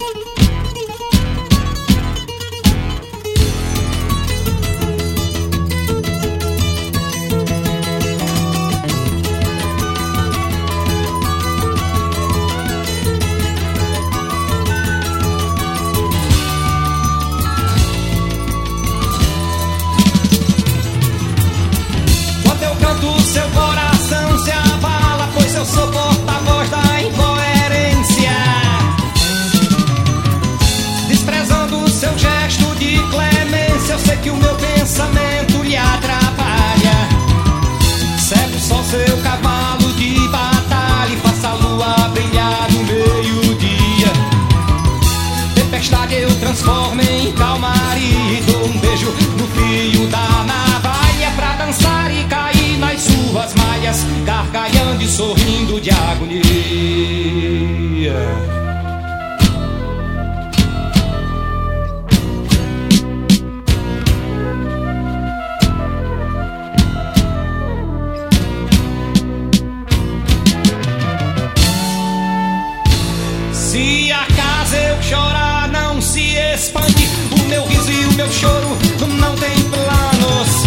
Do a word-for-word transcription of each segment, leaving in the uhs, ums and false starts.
Seu coração se abala, pois eu sou porta-voz da incoerência. Desprezando seu gesto de clemência, eu sei que o meu pensamento lhe atrapalha. Segue só seu cavalo de batalha e faça a lua brilhar no meio-dia. Tempestade eu transformo em calmaria e dou um beijo no fio da navalha pra dançar e cair nas suas malhas, gargalhando e sorrindo de agonia. Se acaso eu chorar, não se espante, o meu riso e o meu choro não tem planos.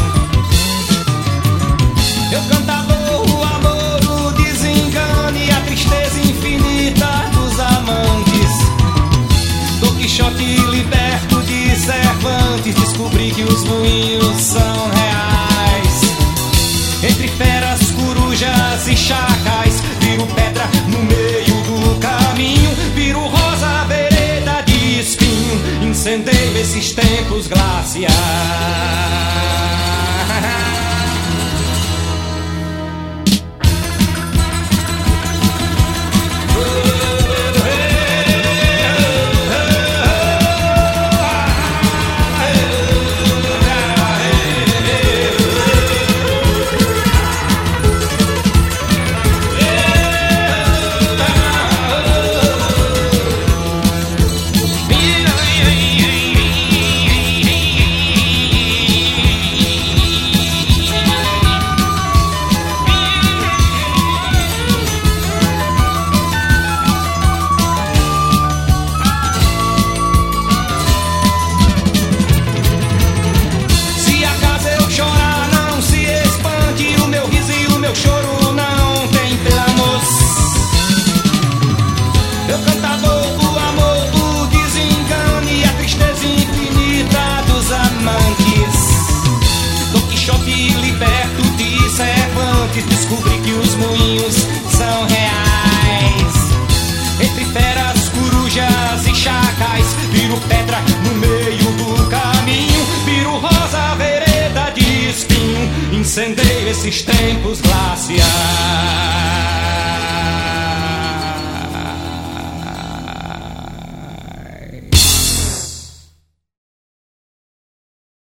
Eu cantador, o amor, o desengano e a tristeza infinita dos amantes. Don Quixote liberto de Cervantes, descobri que os moinhos são reais. Entre feras, corujas e chacais, viro pedra no meio do caminho, viro rosa, vereda de espinho, incendeio esses tempos glaciais. Descobri que os moinhos são reais. Entre feras, corujas e chacais, viro pedra no meio do caminho, viro rosa, vereda de espinho, incendeio esses tempos glaciais.